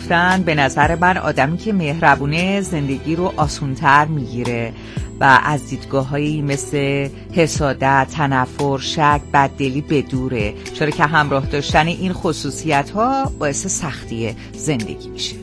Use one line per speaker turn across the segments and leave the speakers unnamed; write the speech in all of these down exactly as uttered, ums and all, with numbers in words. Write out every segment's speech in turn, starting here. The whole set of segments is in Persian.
گفتن به نظر من آدمی که مهربونه زندگی رو آسونتر میگیره و از دیدگاه‌هایی مثل حسادت، تنفر، شک، بددلی بدوره، چرا که همراه داشتن این خصوصیت‌ها باعث سختی زندگی میشه.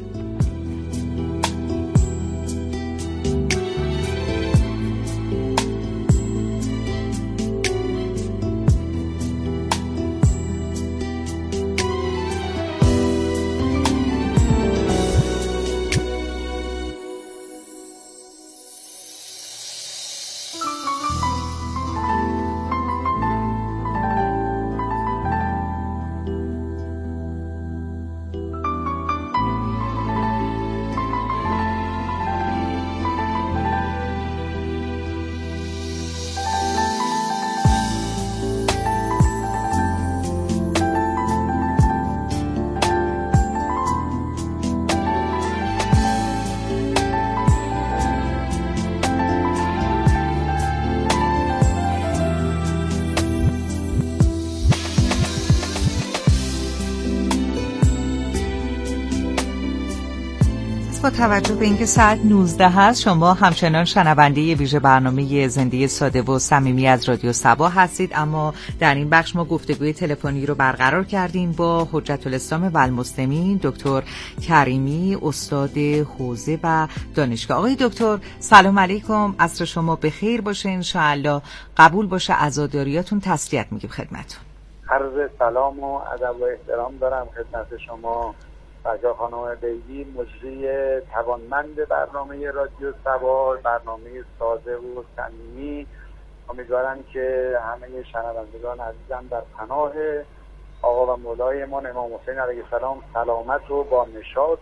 با توجه به اینکه ساعت نوزده هست، شما همچنان شنونده ویژه برنامه زنده ساده و صمیمی از رادیو صبا هستید، اما در این بخش ما گفتگوی تلفنی رو برقرار کردیم با حجت الاسلام و المسلمین دکتر کریمی، استاد حوزه و دانشگاه. آقای دکتر سلام علیکم، عصر شما بخیر باشه ان شاء الله، قبول باشه، عزاداریاتون تسلیت میگیم خدمتتون.
عرض سلام و ادب و احترام دارم خدمت شما فرجا خانم بیگی، مجری توانمند برنامه رادیو صبا، برنامه ساده و صمیمی. امیدوارم که همه شنوندگان عزیزم در پناه آقا و مولای ما امام حسین علیه السلام سلامت و با نشاط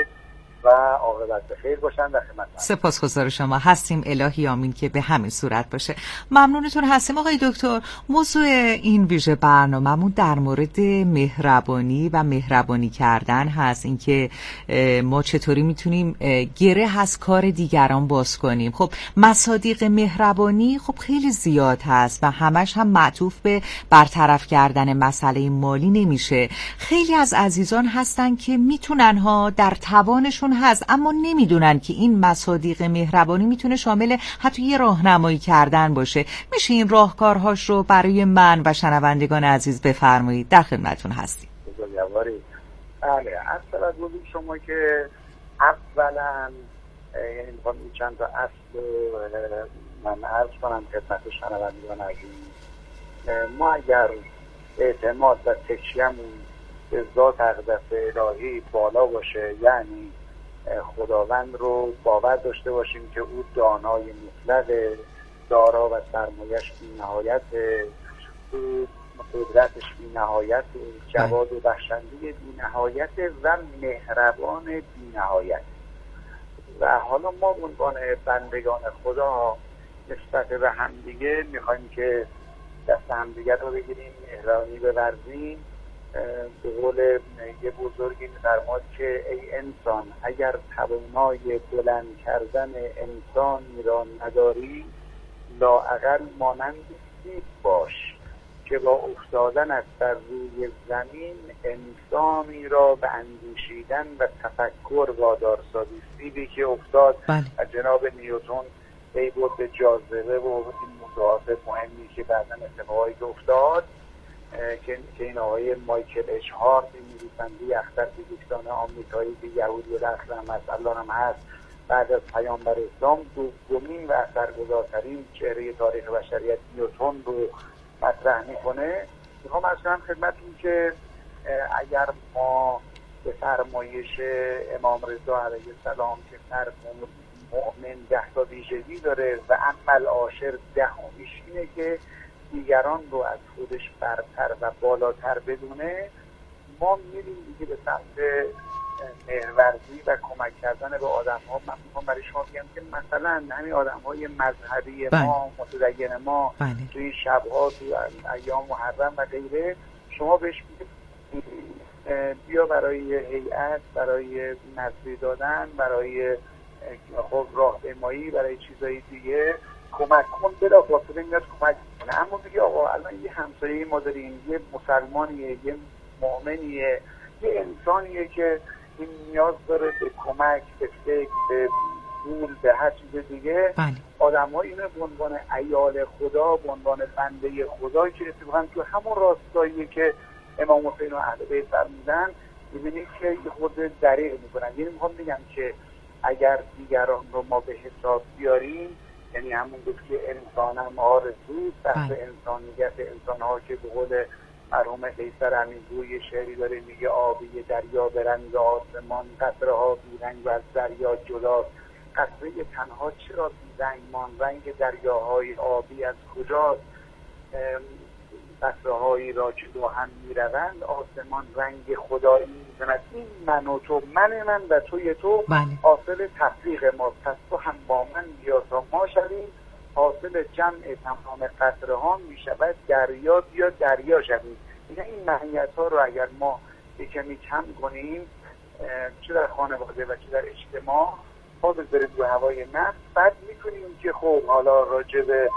و عاقبت بخیر باشن در خدمت.
سپاسگزار شما هستیم، الهی آمین که به همین صورت باشه. ممنونتون هستیم آقای دکتر. موضوع این ویژه برنامه‌مون در مورد مهربانی و مهربانی کردن هست، اینکه ما چطوری میتونیم گره از کار دیگران باز کنیم. خب مصادیق مهربانی خب خیلی زیاد هست و همش هم معطوف به برطرف کردن مسئله مالی نمیشه. خیلی از عزیزان هستن که میتونن ها، در توانشون هست، اما نمیدونن که این مصادیق مهربانی میتونه شامل حتی یه راهنمایی کردن باشه. میشه این راهکارهاش رو برای من و شنوندگان عزیز بفرمایید؟ در خدمتتون هستیم.
بله، اصلا از بودیم شما که اولا یعنی میخوام چند تا اصل من عرض کنم خدمت شنوندگان عزیز. ما اگر اعتماد و تکیه‌مون به ذات اقدس الهی بالا باشه، یعنی خداوند رو باور داشته باشیم که او دانای مطلق، دارا و سرمایش بی نهایت، او قدرتش بی نهایت، جواد و بخشنده بی نهایت و مهربان بی نهایت. و حالا ما عنوان بندگان خدا نسبت به همدیگه میخوایم که دست همدیگه رو بگیریم، مهربانی بورزیم. به قول یه بزرگی می‌فرماد که ای انسان اگر توانای بلند کردن انسانی را نداری، لااقل مانند سیب باش که با افتادن از بر روی زمین انسانی را به اندیشیدن و تفکر وادار سازی. سیبی که افتاد از جناب نیوتن ای بود به جاذبه و این موضوعات مهمی که بعداً اتفاقایی که افتاد که این آقای مایکل اچ هارت، نویسنده اختر فیزیکدان آمریکایی که یهودی رخت رحمت الله هم هست، بعد از پیامبر اسلام دومین و اثرگذارترین چهره تاریخ بشریت نیوتن رو مطرح میکنه. میخوام از کنم خدمتتون که اگر ما به فرمایش امام رضا علیه السلام که هر مؤمن ده تا ویژگی داره و عمل عاشر دهمیش اینه که دیگران رو از خودش برتر و بالاتر بدونه، ما میریم دیگه به سمت مهرورزی و کمک کردن به آدم ها. من میخوام برای شما بگم که مثلا همین آدم های مذهبی ما، متدین ما، توی این شبها، توی ایام محرم و غیره، شما بهش میگید بیا برای هیئت، برای نذری دادن، برای خب راهپیمایی، برای چیزایی دیگه کمک کن، بلا فاصله میاد کمک کنه. اما میگه آقا الان یه همسایه ما داریم، یه مسلمانیه، یه مؤمنیه، یه انسانیه که این نیاز داره به کمک، به فکر، به پول، به هر چیز دیگه.
بله.
آدم‌ها اینو به عنوان عیال خدا، به عنوان بنده خدا که اتفاقا تو همون راستایی که امام حسین و اهل بیت فرمودن می‌بینید که یه خود دریغ می‌کنن. یعنی می‌خوام بگم که اگر دیگران رو ما به حساب بیاریم، یعنی همون بود که انسان هم آرزوست، بحث انسانیت انسان‌ها که به قول مرحوم قیصر امیرپور شعری داره میگه آبی دریا به رنگ آسمان، قطره ها بیرنگ و از دریا جداست. قطره تنها چرا بیرنگ مان، رنگ دریاهای آبی از کجاست؟ قطره هایی را که دو هم میروند، آسمان رنگ خدایی میزند. این من و تو، من من و توی تو، حاصل تفریق ما. پس تو هم با من بیا تا ما شویم، حاصل جمع تمام قطره ها می شود دریا، بیا دریا شویم. این معنیت ها رو اگر ما یک کمی کم کنیم، چه در خانواده و چه در اجتماع، ما بذاریم دو هوای نفس، بعد میتونیم که خب حالا راجع به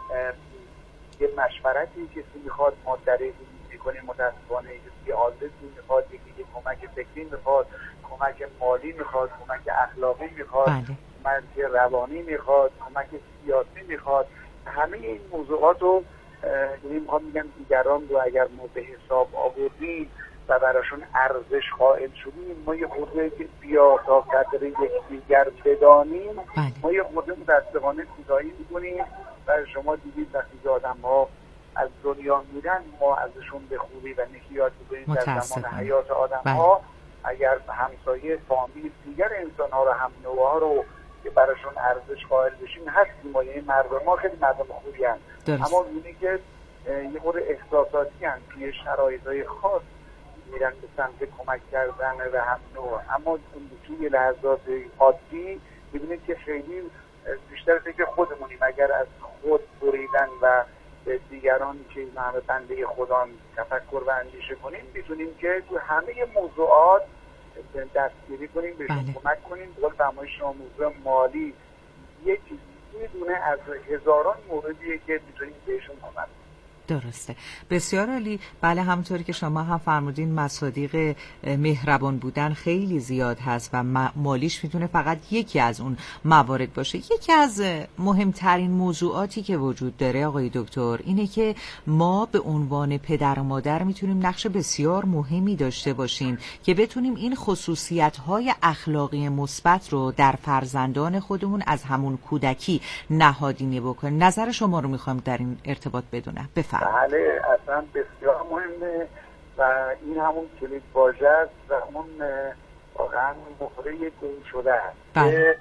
یه مشورتی کسی میخواد ما دریغی میکنیم، متاسفانه کسی آدرسی میخواد، یکی کمک فکری میخواد، کمک مالی میخواد، کمک اخلاقی میخواد، کمک روانی میخواد، کمک سیاسی میخواد. همه این موضوعات رو یعنی میخوام میگم دیگران رو اگر ما به حساب آوردیم و براشون ارزش قائل شدیم، ما یه خورده بیا تا قدر یکدیگر بدانیم، ما یه خورده متاسفانه کوتاهی میکنیم. و شما دیدید وقتی که آدم ها از دنیا میرن، ما ازشون به خوبی و نکی یاد میکنیم در زمان حیات آدم ها. اگر همسایه، فامیل، دیگر انسان ها رو، هم نوع ها رو که براشون ارزش قائل بشیم هستیم. ما یعنی مردم ما خیلی مردم خوبی هستند، اما اینی که یه خورده احساساتی هستند، توی شرایط‌های خاص میرن به سمت کمک کردن و هم نوع. اما توی لحظات عادی میبینید که خیلی بیشتر فکر خودمونیم. اگر از خود بریدن و به دیگران که این همه بنده خدا تفکر و اندیشه کنیم، میتونیم که تو همه موضوعات دستگیری کنیم، بهشون کمک کنیم. بقول فرمایش شما موضوع مالی یک دونه از هزاران موردیه که میتونیم بهشون کمک.
درسته، بسیار عالی. بله، همونطوری که شما هم فرمودین مصادیق مهربان بودن خیلی زیاد هست و مالیش میتونه فقط یکی از اون موارد باشه. یکی از مهمترین موضوعاتی که وجود داره آقای دکتر اینه که ما به عنوان پدر و مادر میتونیم نقش بسیار مهمی داشته باشیم که بتونیم این خصوصیت‌های اخلاقی مثبت رو در فرزندان خودمون از همون کودکی نهادینه بکنیم. نظر شما رو میخوام در این ارتباط بدونم. بفرمایید.
بله، اصلا بسیار مهمه و این همون کلید واژه است و همون واقعا مهره گم شده است که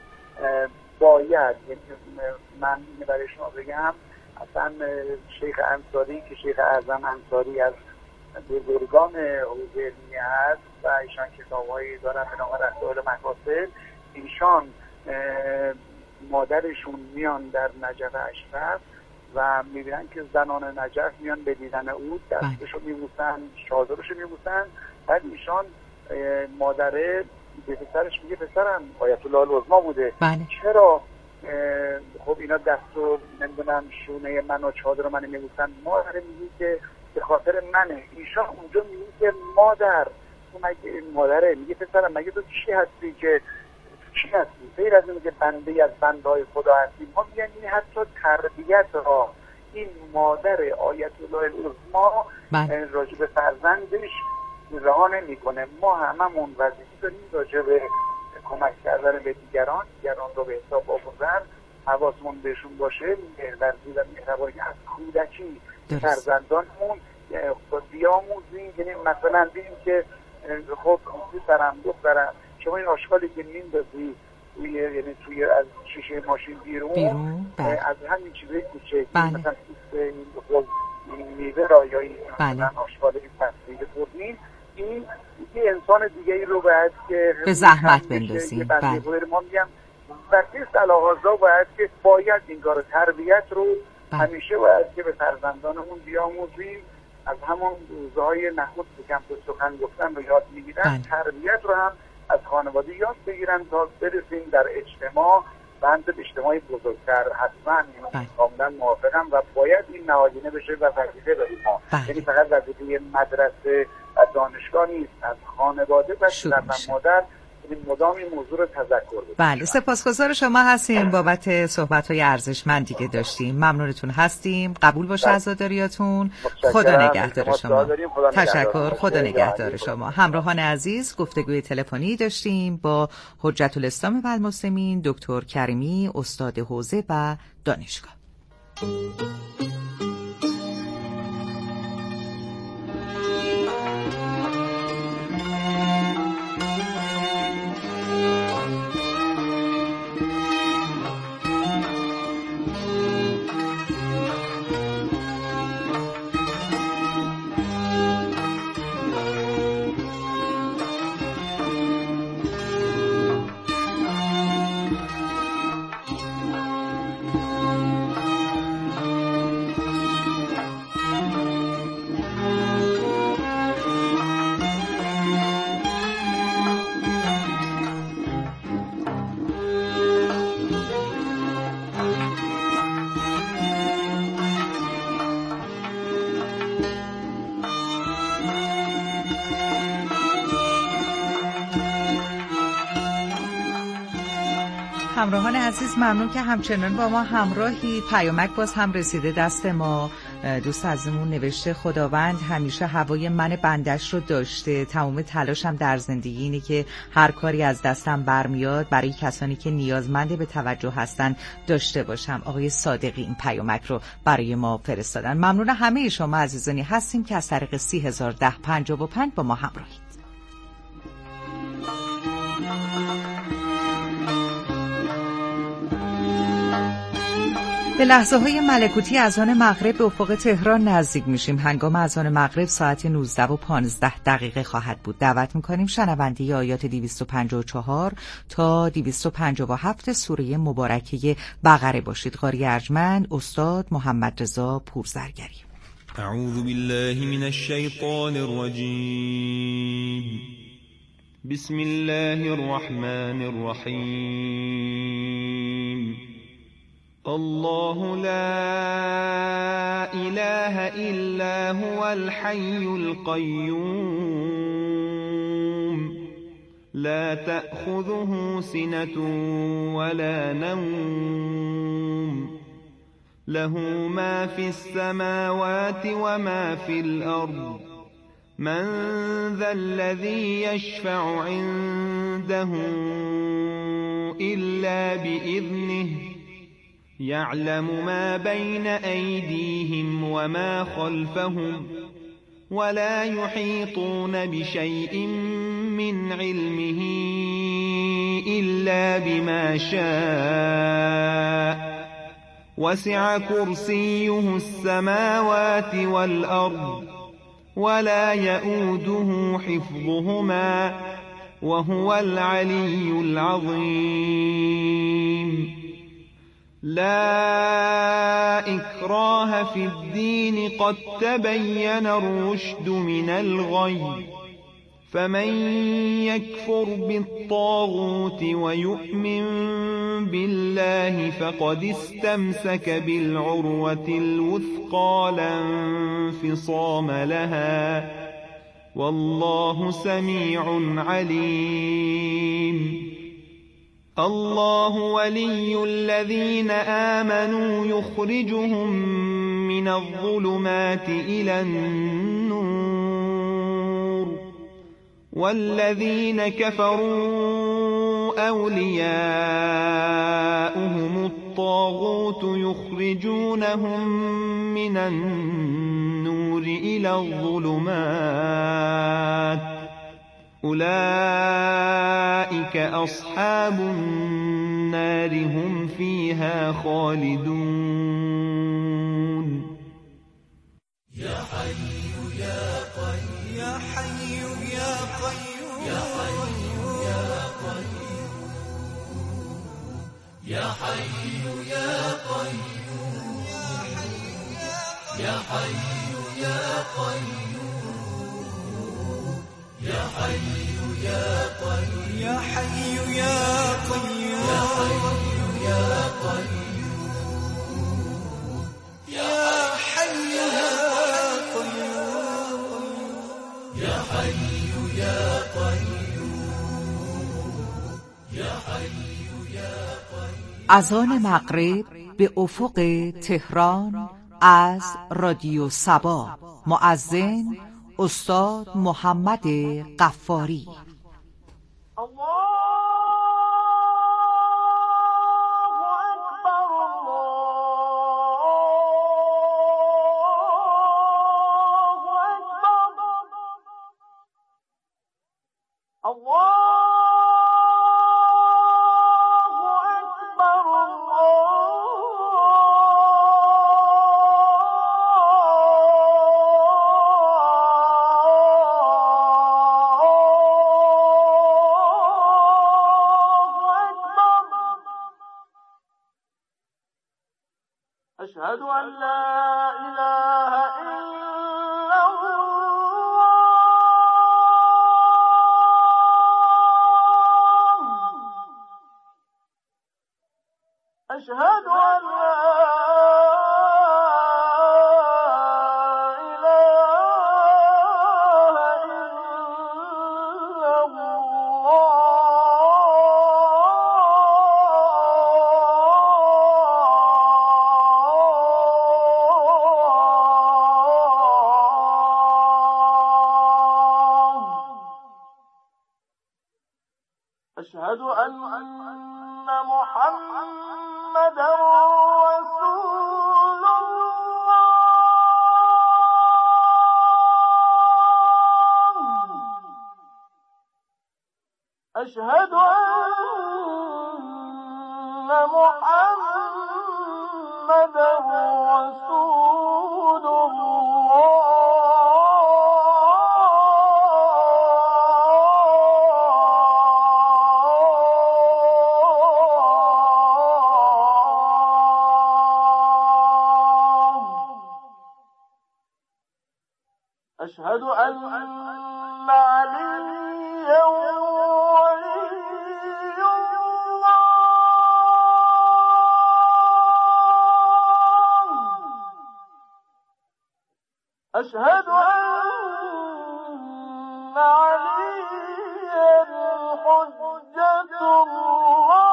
باید، من برای شما بگم، اصلا شیخ انصاری که شیخ اعظم انصاری از بزرگان حوزه علمیه هست و ایشان کتاب‌هایی دارن به نام رسائل مقاصد، ایشان مادرشون میان در نجف اشرف و میبینن که زنان نجف میان به دیدن او، دستشو میبوسن، چادرشو میبوسن. بعد ایشان مادره به پسرش میگه پسرم آیت الله العظما بوده،
بله.
چرا خب اینا دستو نمیدونم شونه من و چادر من میبوسن؟ مادره میگه که به خاطر منه. ایشان اونجا میگه که مادر تو مگه مادره میگه پسرم مگه تو چی هستی که چی هستی؟ غیر از این که بنده از بندهای خدا هستیم. ما میگن این حتی تربیت را این مادر آیت الله العظما راجع به فرزندش رها نمی‌کنه. ما هممون وظیفه داریم راجع به کمک کردن به دیگران، دیگران رو به حساب آوردن، حواسمون بهشون باشه، مهربانی و مهربانی از کودکی فرزندانمون بیاموزیم. یعنی مثلا ببینیم که خب پسرم دخترم شما این آشغالی که میندازی توی یعنی توی از شیشه ماشین بیرون, بیرون؟ از همین چیزای کوچیک مثلا این خب این میوه را یا این مثلا آشغال این پستی بردین، این یه انسان دیگری رو باید که
به زحمت بندازیم.
بله. ما میگم برکست علاقازا باید که باید این کار تربیت رو بله. همیشه باید که به فرزندانمون بیاموزیم. از همون روزهای نخست بکم تو سخن گفتن رو یاد میگیرن، بله. تربیت رو هم از خانواده یاد بگیرن تا برسیم در اجتماع و هم به اجتماعی بزرگتر. حتما این کاملا موافقم و باید این نهادینه بشه و وظیفه داریم ما. یعنی فقط وظیفه مدرسه از دانشگاه نیست، از خانواده و پدر و مادر مدام این موضوع رو تذکر بدید.
بله، سپاسگزار شما هستیم بابت صحبت‌های ارزشمندی که داشتیم. ممنونتون هستیم. قبول باشه عزاداریاتون. خدا نگهدار شما. تشکر. خدا نگهدار شما. همراهان عزیز، گفتگوی تلفنی داشتیم با حجت الاسلام و المسلمین دکتر کریمی، استاد حوزه و دانشگاه. همراهان عزیز، ممنون که همچنان با ما همراهید. پیامک باز هم رسیده دست ما. دوست عزیزمون نوشته خداوند همیشه هوای من بندش رو داشته، تمام تلاشم در زندگی اینه که هر کاری از دستم برمیاد برای کسانی که نیازمند به توجه هستن داشته باشم. آقای صادقی این پیامک رو برای ما فرستادن. ممنون همه شما عزیزانی هستیم که از طریق سی هزار ده پنجاه و پنج با ما همراهید. به لحظه های ملکوتی اذان مغرب به افق تهران نزدیک میشیم. هنگام اذان مغرب ساعت نوزده و پانزده دقیقه خواهد بود. دعوت میکنیم شنونده آیات دویست و پنجاه و چهار تا دویست و پنجاه و هفت سوره مبارکه بقره باشید. قاری ارجمند استاد محمد رضا پورزرگری.
اعوذ بالله من الشیطان الرجیم. بسم الله الرحمن الرحیم. الله لا إله إلا هو الحي القيوم لا تأخذه سنة ولا نوم له ما في السماوات وما في الأرض من ذا الذي يشفع عنده إلا بإذنه يعلم ما بين أيديهم وما خلفهم ولا يحيطون بشيء من علمه إلا بما شاء وسع كرسيه السماوات والأرض ولا يؤوده حفظهما وهو العلي العظيم. لا إكراه في الدين قد تبين الرشد من الغي فمن يكفر بالطاغوت ويؤمن بالله فقد استمسك بالعروة الوثقى لا انفصام لها والله سميع عليم. الله ولي الذين آمنوا يخرجهم من الظلمات إلى النور والذين كفروا أولياؤهم الطاغوت يخرجونهم من النور إلى الظلمات أولئك أصحاب النار هم فيها خالدون.
يا حي يا قيوم يا حي يا قيوم يا حي يا قيوم يا حي يا قيوم يا حي يا قيوم يا حي يا قيوم يا حي يا قيوم يا حي يا قيوم يا حي يا قيوم يا حي
اذان مغرب به افق تهران از رادیو صبا. مؤذن استاد محمد غفاری.
أشهد أن لا إله إلا الله. أشهد أن لا أشهد أن محمدا رسول الله. أشهد أن محمدا رسول الله. أشهد أن عليا ولي الله. أشهد أن عليا حجة الله.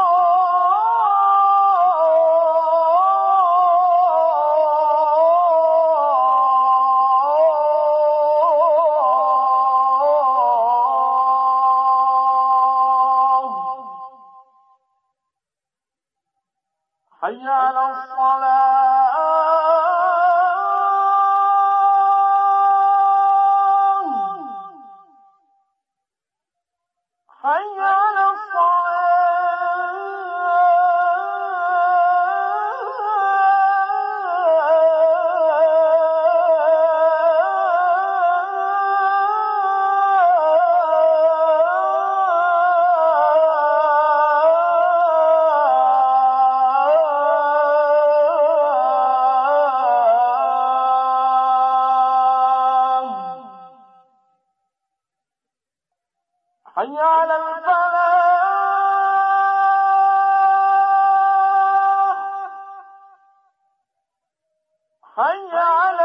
حي على الصلاة. حي على حي على الفلاح. حي على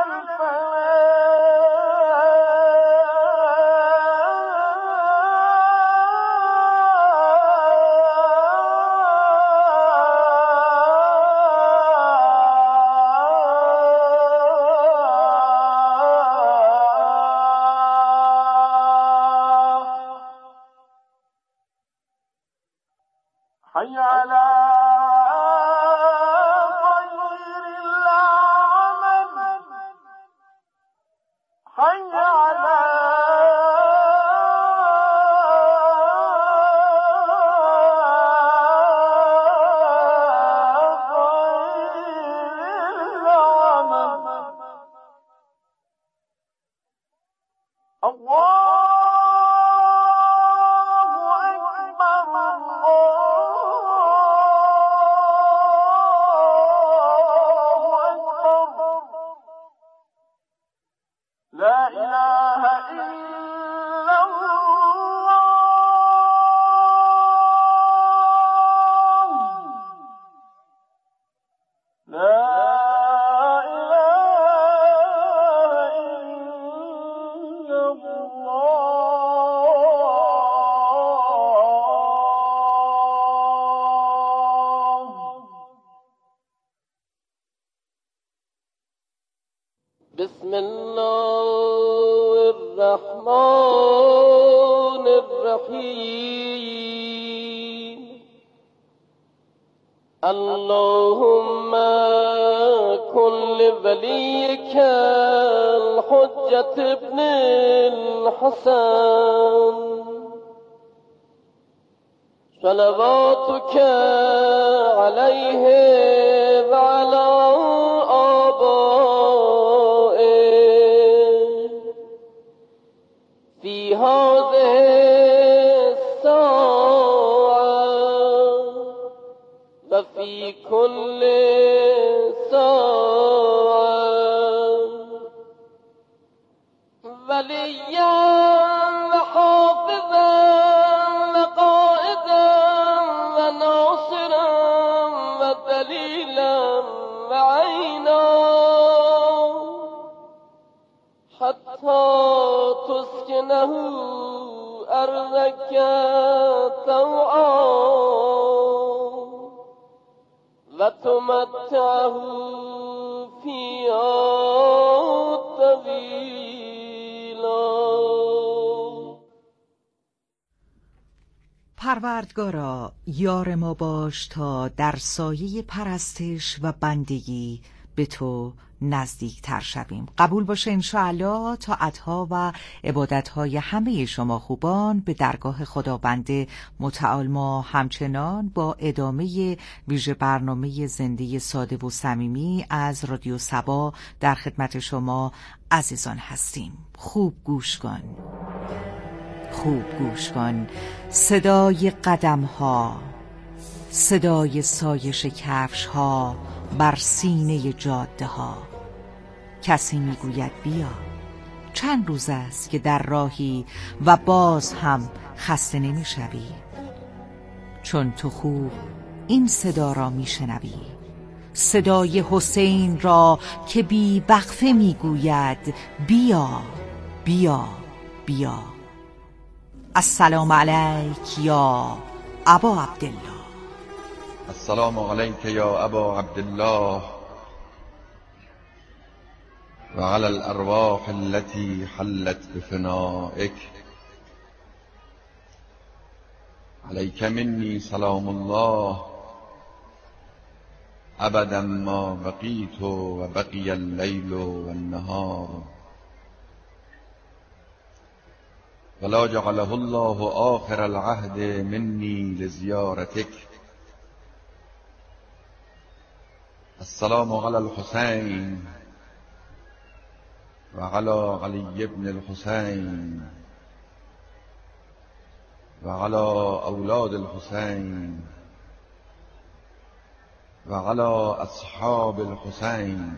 حي على خير العمل. حي على خير العمل. الله لا إله
بسم الله الرحمن الرحیم اللهم کن لولیک الحجة ابن الحسن صلواتك عليه وعلى آبائه في هذه الساعة وفي كل ساعة وليا وحافظا وقائدا وناصرا ودليلا وعينا حتى تسكنه أرضك طوعا وتمتعه فيها طويلا.
پروردگارا یار ما باش تا در سایه پرستش و بندگی به تو نزدیک تر شویم. قبول باشه انشاءالله طاعتها و عبادتهای همه شما خوبان به درگاه خداوند متعال. ما همچنان با ادامه ویژه برنامه زنده ساده و صمیمی از رادیو صبا در خدمت شما عزیزان هستیم. خوب گوش کن، خوب گوش کن. صدای قدم ها، صدای سایش کفش ها بر سینه جاده ها. کسی میگوید بیا، چند روز است که در راهی و باز هم خسته نمیشوی. چون تو خوب این صدا را میشنوی، صدای حسین را که بی وقفه میگوید بیا بیا بیا. السلام علیک یا ابا عبدالله.
السلام علیک یا ابا عبدالله و علی الارواح التي حلت بفنائك. علیک منی سلام الله ابدا ما بقیت و بقی اللیل و النهار ولا جعله الله آخر العهد منی لزیارتك. السلام علی الحسین و علی علی ابن الحسین و علی اولاد الحسین و علی اصحاب الحسین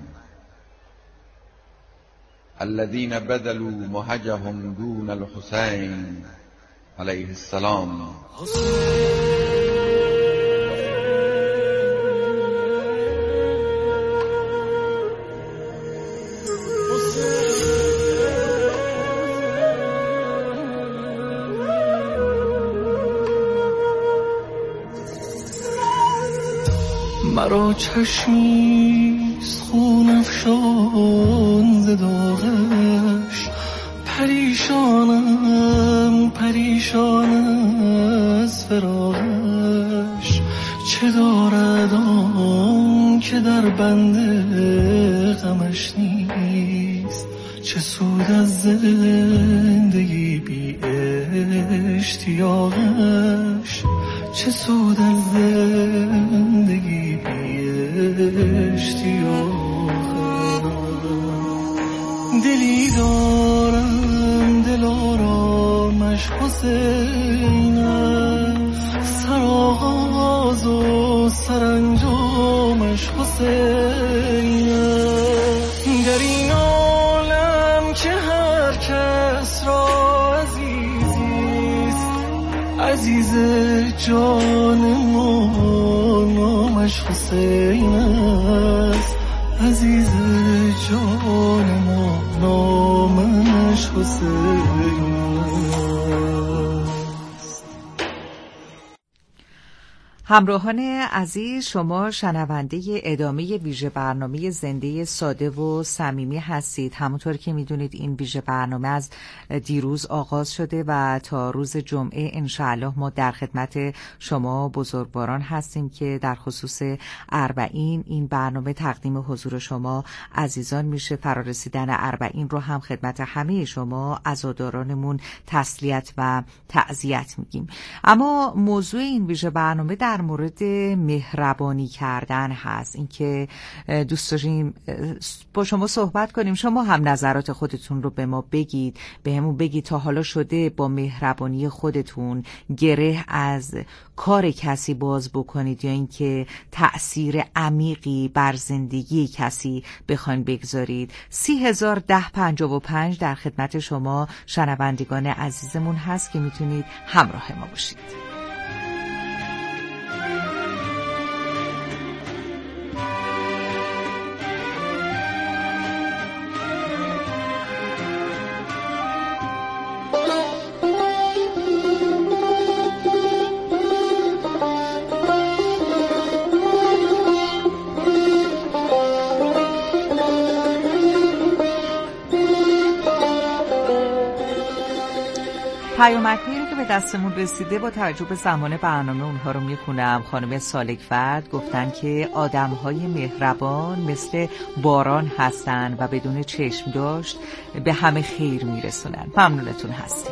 الذين بذلوا مهجهم دون الحسين عليه السلام.
مرا چشمیست خون افشان ز داغش، پریشانم پریشان از فراقش. چه دارد آن که در بند غمش نیست، چه سود از زندگی بی اشتیاقش، چه سود از زندگی بی اشتیاقش. دلی دارم دلارامش حسینم، سرآغاز و سرانجامش حسینم. در این عالم که هر کس را عزیزیست، عزیز جان ما نامش حسین است، عزیز جان ما نامش حسین است.
همراهان عزیز، شما شنونده ادامه ویژه برنامه زنده ساده و صمیمی هستید. همونطور که میدونید این ویژه برنامه از دیروز آغاز شده و تا روز جمعه انشاءالله ما در خدمت شما بزرگواران هستیم که در خصوص اربعین این برنامه تقدیم حضور شما عزیزان میشه. فرارسیدن اربعین رو هم خدمت همه شما عزادارانمون تسلیت و تعزیت میگیم. اما موضوع این ویژه برنامه در مورد مهربانی کردن هست. اینکه دوست داریم با شما صحبت کنیم، شما هم نظرات خودتون رو به ما بگید، به همون بگید تا حالا شده با مهربانی خودتون گره از کار کسی باز بکنید یا اینکه تأثیر عمیقی بر زندگی کسی بخواین بگذارید. سی هزار ده پنجاه و پنج در خدمت شما شنوندگان عزیزمون هست که میتونید همراه ما باشید. پیامک‌هایی رو که به دستمون رسیده با توجه به زمان برنامه اونها رو میخونم. خانم سالک‌فرد گفتن که آدم‌های مهربان مثل باران هستن و بدون چشم داشت به همه خیر میرسونن. ممنونتون هستیم.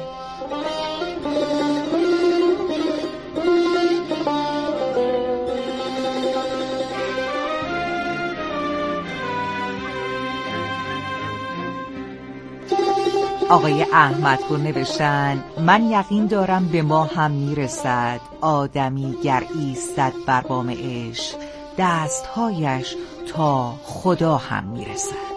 آقای احمدپور نوشتن من یقین دارم به ما هم میرسد آدمی گر ایستد بر بام عشق دستهایش تا خدا هم میرسد.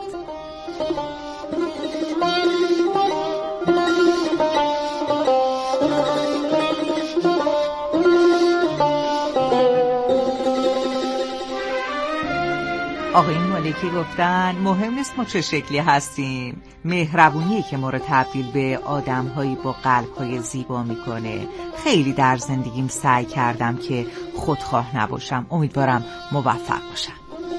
آقای مالکی گفتن مهم نیست ما چه شکلی هستیم، مهربونیه که ما رو تبدیل به آدم‌هایی با قلب‌های زیبا میکنه. خیلی در زندگیم سعی کردم که خودخواه نباشم. امیدوارم موفق باشم.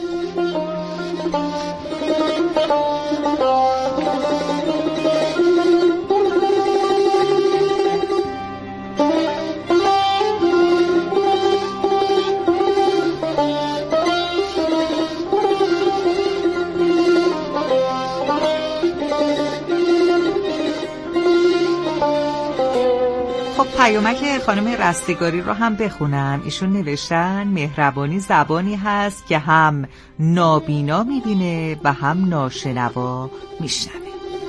پیامک خانم رستگاری رو هم بخونم. ایشون نوشتن مهربانی زبانی هست که هم نابینا میبینه و هم ناشنوا میشنوه.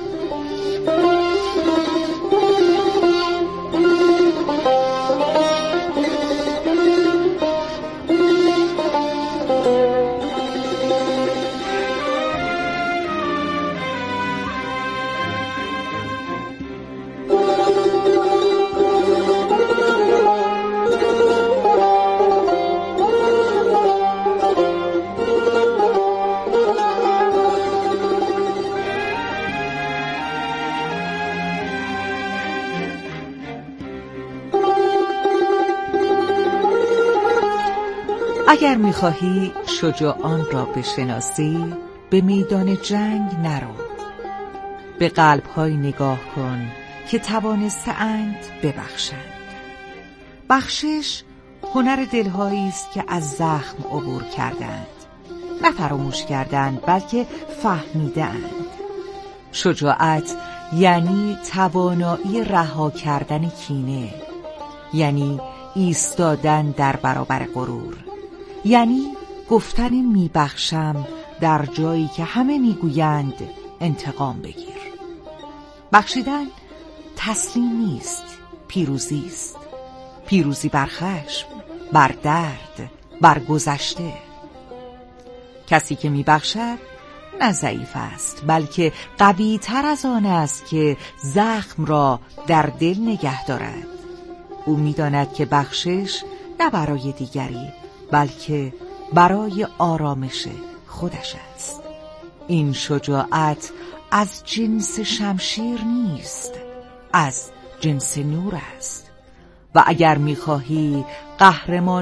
اگر میخواهی شجاعان را بشناسی به میدان جنگ نرو، به قلب‌های نگاه کن که توانسته‌اند ببخشند. بخشش هنر دل‌هایی است که از زخم عبور کردند، نه فراموش کردند بلکه فهمیدند. شجاعت یعنی توانایی رها کردن کینه، یعنی ایستادن در برابر غرور، یعنی گفتن میبخشم در جایی که همه میگویند انتقام بگیر. بخشیدن تسلیم نیست، پیروزی است. پیروزی بر خشم، بر درد، بر گذشته. کسی که میبخشد نه ضعیف است، بلکه قوی تر از آن است که زخم را در دل نگه دارد. او میداند که بخشش نه برای دیگری بلکه برای آرامش خودش است. این شجاعت از جنس شمشیر نیست، از جنس نور است. و اگر می‌خواهی قهرمان